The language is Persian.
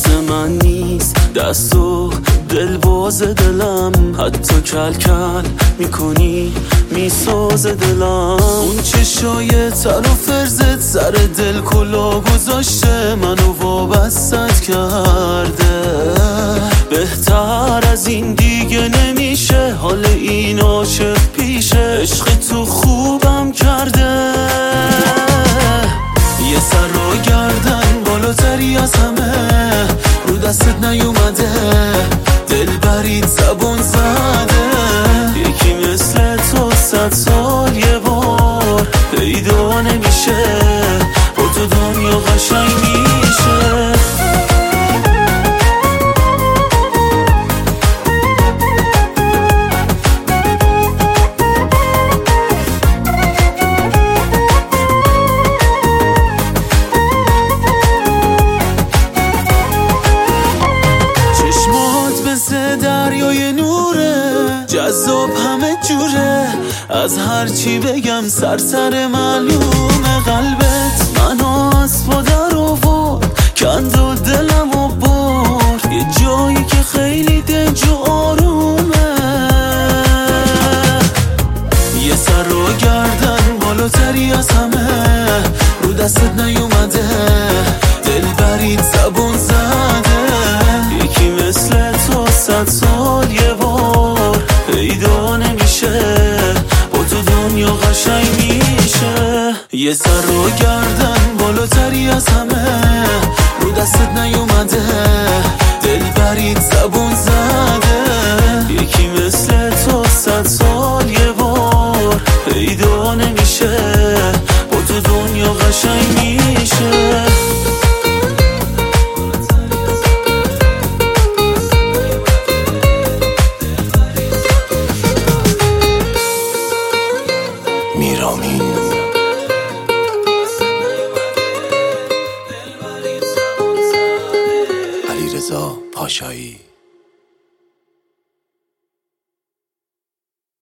واسه من نیست دست و دل باز دلم، حتی کل کل میکنی میساز دلم. اون چشای تر و فرزت سر دل کلا گذاشته، منو وابستت کرده. بهتر از این دیگه نمیشه، حال این عاشق پیشه، عشق تو خوبم کرده. یه سر رو گردن بالاتری از همه، رو دستت نیومده، دل برید زبون زده. یکی مثل تو 100 سال یه بار پیدا نمیشه، با تو دنیا قشنگ میشه. دریای نوره جذاب همه جوره، از هرچی بگم سرسر معلومه. قلبت منو از پادر آورد، کند و دلم و برد یه جایی که خیلی دنج و آرومه. یه سر رو گردن بالاتری از همه، رو دستت نیومده، دل برید زبون زده. یکی مثل تو 100 سال یه بار پیدا نمیشه، با تو دنیا قشنگ میشه. یه سر رو گردن بالاتری از همه، رو دستت نیومده، دل برید زبون زده. یکی مثل تو 100 سال یه بار پیدا نمیشه، با تو دنیا قشنگ میشه. میرامین علیرضا پاشایی.